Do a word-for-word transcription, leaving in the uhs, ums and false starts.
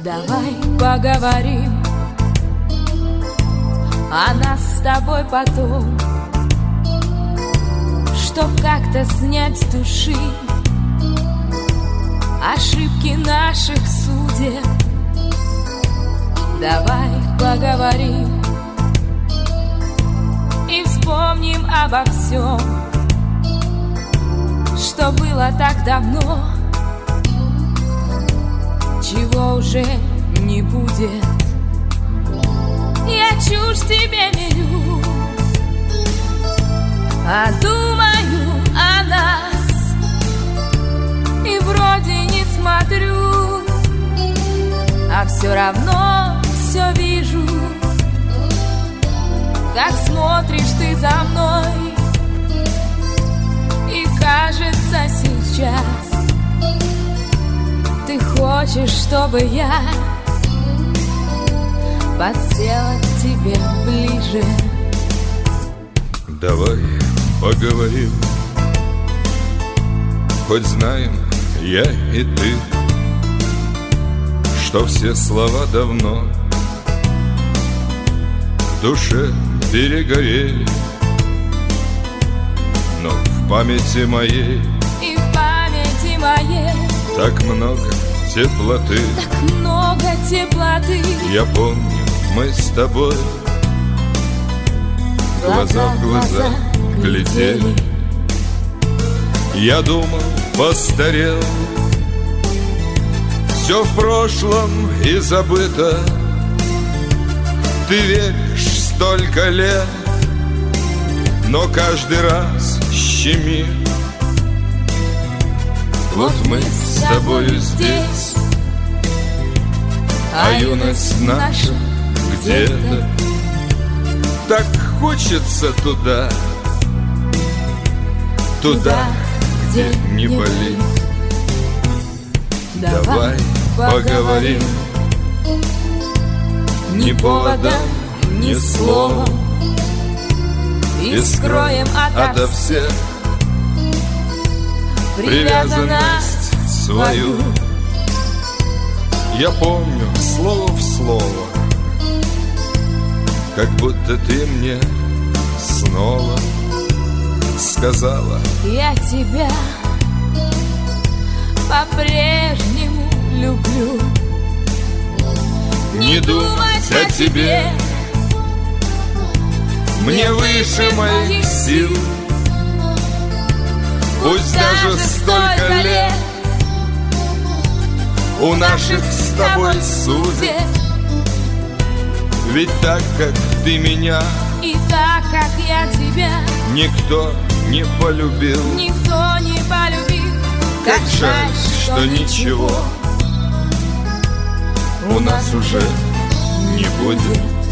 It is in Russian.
Давай поговорим о нас с тобой потом, чтоб как-то снять с души ошибки наших судеб. Давай поговорим и вспомним обо всем, что было так давно, чего уже не будет. Я чушь тебе мелю, а думаю о нас, и вроде не смотрю, а все равно все вижу, как смотришь ты за мной. И кажется сейчас ты хочешь, чтобы я подсела к тебе ближе. Давай поговорим, хоть знаем я и ты, что все слова давно в душе перегорели, но в памяти моей, и в памяти моей так много теплоты, так много теплоты. Я помню, мы с тобой глаза в глаза глядели. Я думал, постарел, все в прошлом и забыто. Ты веришь столько лет, но каждый раз щемит. Вот мы с тобою здесь, а юность наша где-то. Так хочется туда, туда, где не болит. Давай поговорим, ни поводом, ни словом, и скроем ото ото всех привязанность свою. Я помню слово в слово, как будто ты мне снова сказала: я тебя по-прежнему люблю. Не думать о тебе мне выше моих сил. Пусть даже столько лет у наших с тобой судеб, ведь так, как ты меня, и так, как я тебя, никто не полюбил. никто не полюбил. Как жаль, что ничего у нас уже не будет.